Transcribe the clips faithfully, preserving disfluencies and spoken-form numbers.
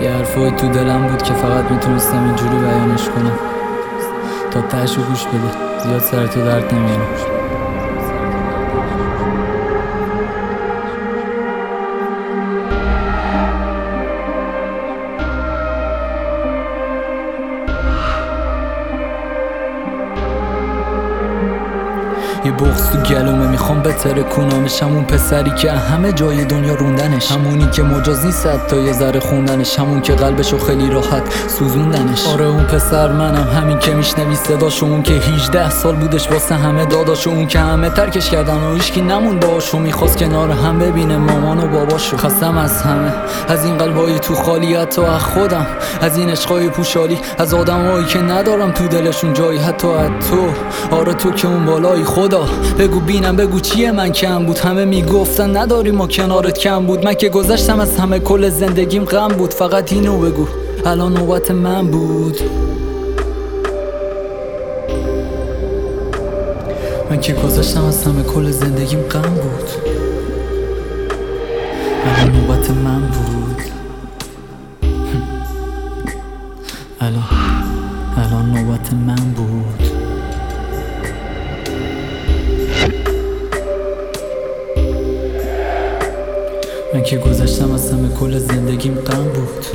یه حرفایی تو دلم بود که فقط میتونستم اینجوری بیانش کنم. تا تهشو گوش بده، زیاد سرتو درد نمیارم. یه بغض تو گلومه میخوام بتره کنامش، همون پسری که همه جای دنیا روندنش، همونی که مجاز نیست تا یه ذره خوندنش، همون که قلبشو خیلی راحت سوزوندنش. آره اون پسر منم، همین که میشنوی صداشو، اون که هجده سال بودش واسه همه داداشو، اون که همه ترکش کردن و هیچکی نمون باهاشو، میخواست کنار هم ببینه مامان و باباشو. خستم از همه، از این قلبای تو خالی، حتی از خودم، از این عشقای پوشالی، از آدمایی که ندارم تو دلشون جایی، حتی از تو. آره تو که اون بالایی، خدا بگو بینم، بگو چیه من کم بود. همه میگفتن نداری ما کنارت کم بود، من که گذشتم از همه، کل زندگیم غم بود. فقط اینو بگو الان نوبت من بود. من که گذشتم از همه، کل زندگیم غم بود. الان نوبت من بود. الان الان نوبت من بود. من که گذشتم از همه، کل زندگیم غم بود.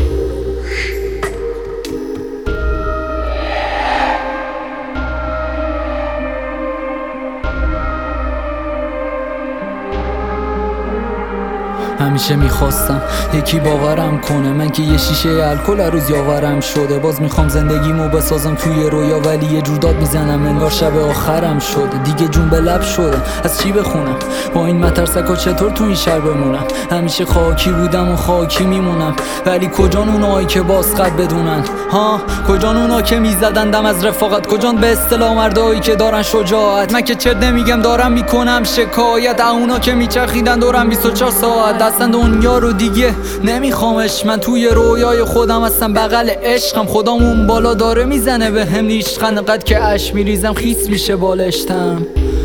همیشه میخواستم یکی باورم کنه، من که یه شیشه الکل روز یاورم شده. باز میخوام زندگیمو بسازم توی رویا، ولی یه جور داد میزنم انگار شب آخرم شده. دیگه جون به لب شدم، از چی بخونم؟ با این مترسکا چطور تو این شهر بمونم؟ همیشه خاکی بودم و خاکی میمونم، ولی کجان اونایی که باز قد بدونن؟ ها کجان اونا که میزدن دم از رفاقت؟ کجان به اصطلاح مردایی که دارن شجاعت؟ من که چرت نمیگم، دارم میکنم شکایت. اونا که میچرخیدن دورم بیست و چهار ساعت. اصلا دنیا رو دیگه نمیخوامش، من توی رویای خودم هستم، بغل عشقم. خدامون بالا داره میزنه به هم نیشخند، قد که اش میریزم خیس میشه بالشتم.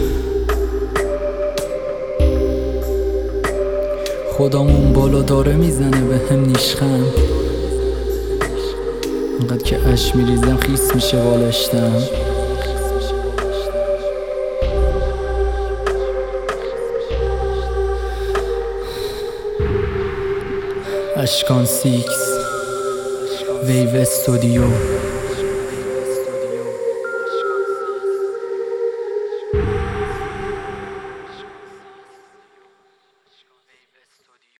خدامون بالا داره میزنه به هم نیشخند، قد که اش میریزم خیس میشه بالشتم. اشکان سیکس ویو استودیو.